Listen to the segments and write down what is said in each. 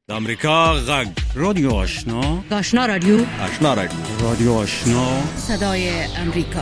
د امریکا غږ رادیو آشنا، آشنا رادیو، آشنا رادیو، رادیو آشنا، صدای امریکا.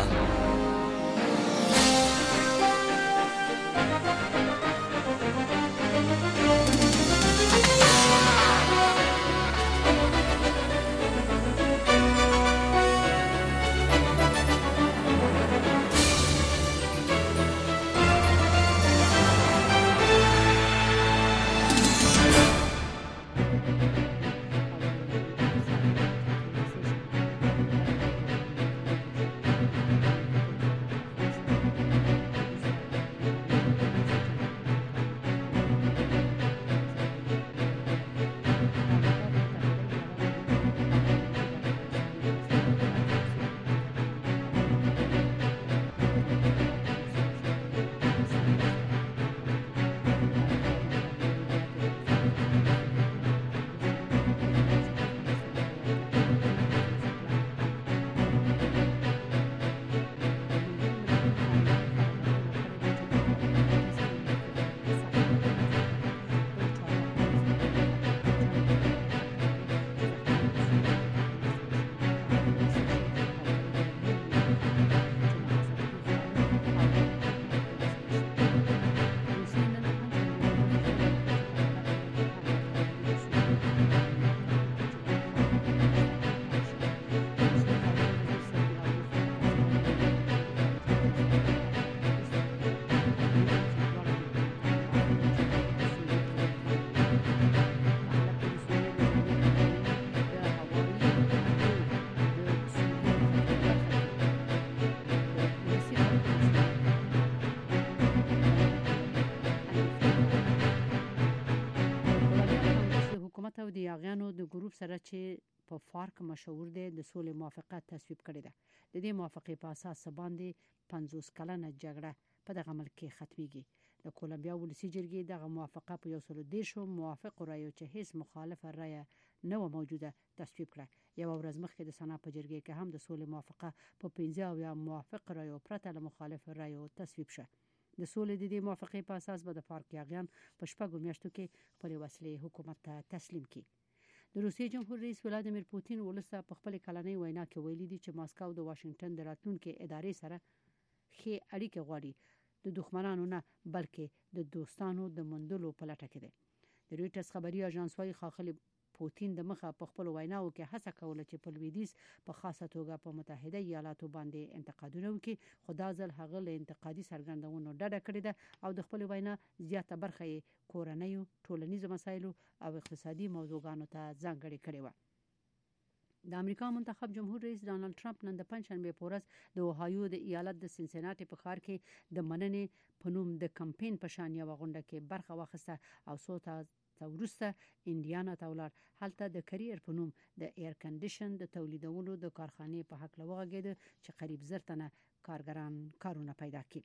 او د یاغیانو د ګروپ سره چې په فارک مشهور دی د سولې موافقه تصویب کړې ده. د دې موافقې په اساس باندې 50 کلنه جګړه په دغه ملک کې ختميږي. د کولمبیا ولسی جرګې دغه موافقه په 113 موافق رایو چې هیڅ مخالفه رایه نه و موجوده تصویب کړه. یو ورځ مخکې د سنا په جرګې کې هم د سولې موافقه په 15 موافق رایو پرته له مخالف رایو تصویب شوه. د سولې د دې موافقې په اساس به د فارک یاغیان په شپږو میاشتو کې خپل وسلې حکومت ته تسلیم کړي. د روسیې جمهور رئیس ولادیمیر پوتین ولسته په خپل کلنۍ وینا کې ویلي دي چې ماسکو د واشنگټن د راتلونکي ادارې سره ښې اړیکې غواړي، د دښمنانو نه بلکې د دوستانو د مندلو په لټه کې دی. د رویټرز خبري اژانس وايي ښاغلي پوتین د مخه په خپل ویناو کې هڅه کوله چې په لویدیځ په خاصه توګه په متحده ایالاتو باندې انتقادونه وکړي، خو دا ځل هغه له انتقادي څرګندونو ډډه کړې ده او د خپل وینا زیاته برخه یې کورنیو، ټولنیزو مسایلو او اقتصادي موضوعاتو ته ځانګړې کړې وه. د امریکا منتخب جمهور رئیس ډانلډ ټرمپ نن د پنځشنبه په ورځ د اوهایو د ایالت د سنسناټي په ښار کې د مننې په نوم د کمپاین په شان یوه غونډه کې برخه واخیسته او څو وروسته انډیانا ته ولاړ. هلته د کریر په نوم د ایر کنډیشن د تولیدولو د کارخانې په حق لوغږېده چې قریب 1000 تنه کارګران کارونه پیدا کړي.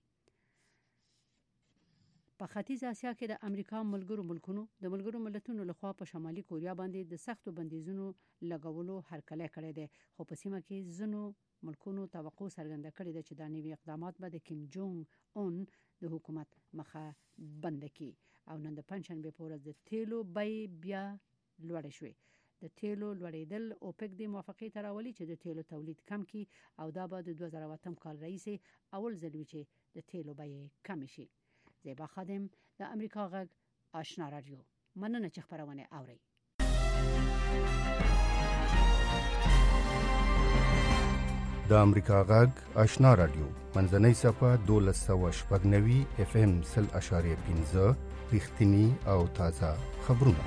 په ختیځ اسیا کې د امریکا ملګرو ملکونو د ملګرو ملتونو لخوا په شمالي کوریا باندې د سختو بندیزونو لګولو هرکلی کړی دی، خو په سیمه کې ځینو ملکونو توقع څرګنده کړې ده چې دا نوي اقدامات به د کیم جونګ اون د حکومت مخه بند کړي. او نن د پنځشنبه په ورځ د تیلو بیې بیا لوړې شوې. د تیلو لوړېدل اوپک د موافقې ته راولي چې د تیلو تولید کم کړي او دا به د 2008 کال راهیسې اول ځل وي چې د تیلو بیې کمې شي. زیبا خادم د امریکا غږ آشنا رادیو. مننه چې خبرونه اورئ. د امریکا غږ آشنا رادیو منځنۍ صفحه 1290 FM 0.15 رښتینی او تازه خبرونه.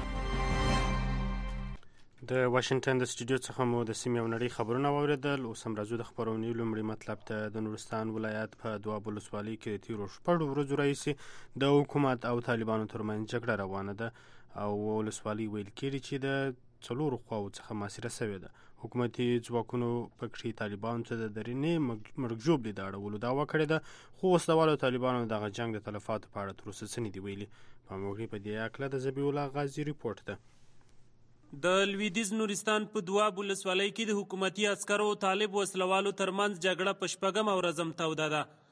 د واشنگټن د سټوډیو څخه مو د سیمې او نړۍ خبرونه واوریدل. اوس هم راځو د خبرونې لومړی مطلب ته. د نورستان ولایت په دواب ولسوالۍ کې تیرو شپږ ورځو راهیسې د حکومت او طالبانو ترمنځ جګړه روانه ده او ولسوالۍ ویل کېږي چې د څلورو خواو څخه محاصره شوې ده. حکومتي ځواکونو پکې طالبانو ته د درنې مرګ ژوبلې د اړولو دعوه کړې ده، خو وسلوالو طالبانو دغه جنګ د تلفاتو په اړه تر اوسه څه نه دي ویلي. په موږ په دې اړه د ذبیح الله غازي ریپورت ده. د لویدیځ نورستان په دواب ولسوالۍ کې د حکومتي عسکرو او طالب وسلوالو ترمنځ جګړه په شپږمه ورځ هم توده ده.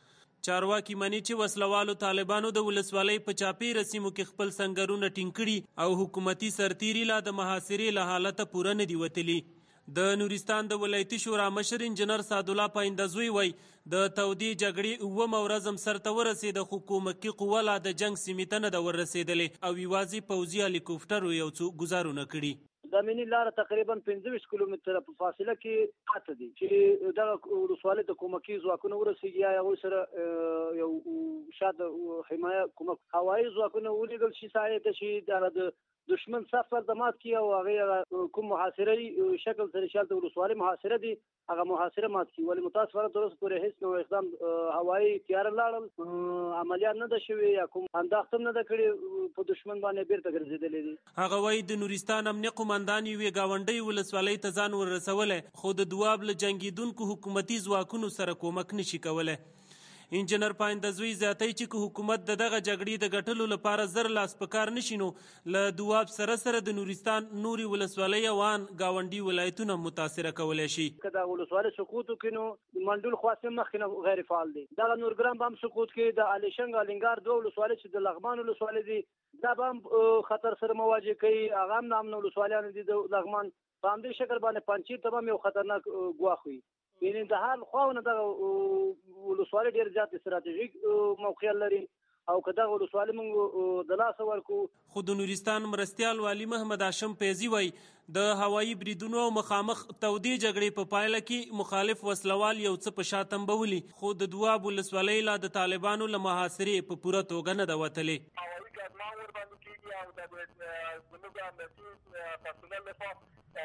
چارواکي مني چې وسلوالو طالبانو د ولسوالۍ په چاپیره سیمو کې خپل سنګرونه ټینګ کړي او حکومتي سرتیري لا د محاصرې له حالته پوره نه دي وتلي. د نورستان د ولایتي شورا مشر انجنیر سعدالله پایندزوی وایي د تودې جګړې اوومه ورځ هم سرته ورسېده خو حکومتي قوه لا د جنګ سیمې ته نه ده وررسېدلې او یوازې پوځي هلیکوپټرو یو څو ګزارونه کړي. د مینی لاره تقریبا 25 کیلومتره په فاصله کې پاتې دي چې دغه ولسوالۍ ته کومکي ځواکونه ورسېږي یا هغوی سره یو شاته حمایه کومک هوایي ځواکونه ولیږل شي ساحې چې دغه د دشمن صف ور د مات کړي او هغې کوم محاصرې شکل سره چې هلته ولسوالۍ محاصره دي هغه محاصره مات کړي. ولې متاسفانه تر اوسه پورې هېڅ نوی اقدام هوایي تیاره لاړل عملیات نه ده شوي یا کوم انداخت هم نه ده کړې په دشمن باندې بیرته ګرځېدلې دي. هغه وایي د نورستان امنیه قومندان یوې ګاونډۍ ولسوالۍ ته ځان وررسولی خو د دواب له جنګېدونکو حکومتي ځواکونو سره کومک نشي کولی. انجنیر پایندزوی زیاتوي چې که حکومت د دغه جګړې د ګټلو لپاره زر لاس په کار نشي نو له دواب سره سره د نورستان نوري ولسوالۍ او ان ګاونډي ولایتونه متاثره کولی شي. که د ولسوالۍ سقوط وکړي نو منډول خواص مخکې نه غیر فعال دي. دغه نورګرام به هم سقوط کړي. د الیشنګ الینګار دوه ولسوالۍ چې د لغمان ولسوالۍ دي دا به هم خطر سره مواجه کوي. هغه هم نامنه ولسوالیان دي د لغمان په همدې شکل باندې پنجشیر ته هم یو خطرناک ګواښ وي. یعنې د حال خواونه دغه ولسوالۍ ډېر زیات استراتیژیک موقعیت لري او که دغه ولسوالۍ موږ د لاسه ورکړو. خو د نورستان مرستیال والي محمد هاشم فیضي وایي د هوایي بریدونو او مخامخ تودې جګړې په پایله کې مخالف وسلوال یو څه په شا تنبولي خو د دواب ولسوالۍ لا د طالبانو له محاصرې په پوره توګه نه ده وتلې. هوایي ګزمان ورباندې کېږي او د زموږ امنیتي پرسونل لخوا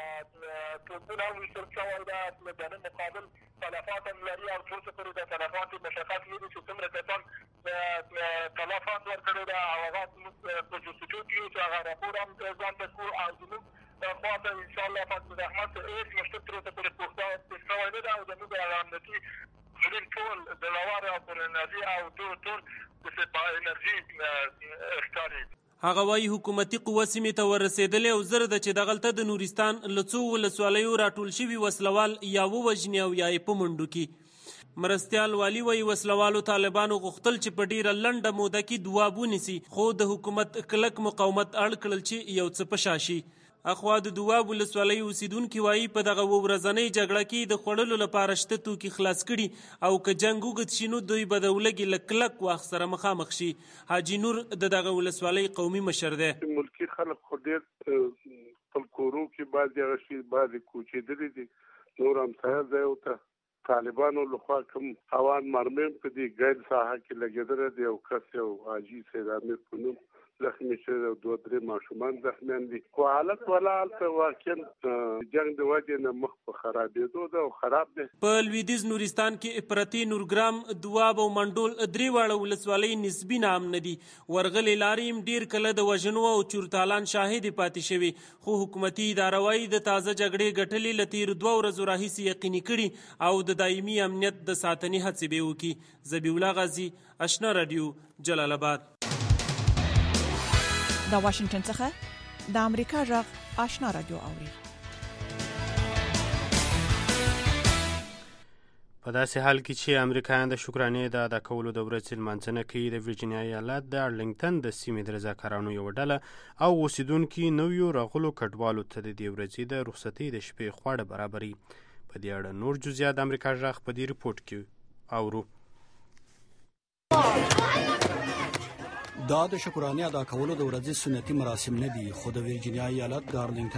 توپونه هم ویشتل شوی ده. د نه مقابل تلفات هم لري او څو څه پورې د تلفاتو مشخص لري چې څومره کسان تلفات ورکړی ده او هغه زموږ په جستجو کې یو چې هغه راپور هم ځان ته کړو او زموږ خواته انشاءالله فضل الرحمن هېڅ مشکل تر اوسه پورې پوښتنه شوی نه ده او زموږ هغه امنیتي خلین ټول د لوارې او پر انرژي او ټول په انرژي ښکاري. هغه وایي حکومتي قوه سیمې ته ورسېدلې او زر ده چې دغلته د نورستان له څو ولسوالیو راټول شوي وسلوال یا ووژني او یا یې په منډو کې. مرستیال والي وایي وسلوالو طالبانو غوښتل چې په ډیره لنډه موده کې دواب ونیسي خو د حکومت کلک مقاومت اړ کړل چې یو څه په شا شي. اخوا د دواب ولسوالۍ اوسیدونکي وایي په دغه ورځنۍ جګړه کې د خوړلو لپاره شته توکي خلاص کړي او که جنګ اوږد شي نو دوی به د ولږې له کلک واخ سره مخامخ شي. حاجي نور د دغه ولسوالۍ قومي مشر دی. ملکي خلک خو ډېر خپل کورو کې بعضې هغه شي بعضې کوچېدلي دي. نور همسایه ځایو ته طالبانو لخوا کوم هوان مرمیم په دې ګیل ساحه کې لګېدلی دی. یو کس یو حاجي سید امیر په نوم زخمي شوي او 2-3 ماشومان زخمیان دي. خو حالت ولا هلته واقعا جنګ د وجې نه مخ په خرابېدو ده او خراب دی. په لویدیځ نورستان کې پرتې نورګرام دواب او منډول درې واړه ولسوالۍ نسبي نامنه دي. ورغلې لارې هم ډېر کله د وژنو او چورتالان شاهدې پاتې شوي خو حکومتي اداره وایي د تازه جګړې ګټلې له تېرو 2 ورځو راهیسې یقیني کړي او د دایمي امنیت د ساتنې هڅې به وکړي. ذبیح الله غازي، اشنا رادیو، جلال آباد. د واشنگټن څخه د امریکا غږ آشنا رادیو اوري. په داسې حال کې چې امریکایان د شکرانې د ادا کولو د ورځې لمانځنه کوي، د ورجینیا ایالت د ارلنګټن د سیمې د رضاکارانو یوه ډله او اوسیدونکي نویو راغلو کډوالو ته د دې ورځې د رخصتۍ د شپې خواړه برابري. په دې اړه نور جزئیات د امریکا غږ په دې ریپورټ کې اورو. دا د شکرانې ادا کولو د ورځې سنتي مراسم نه دي خو د ورجینیا ایالت د ارلنګټن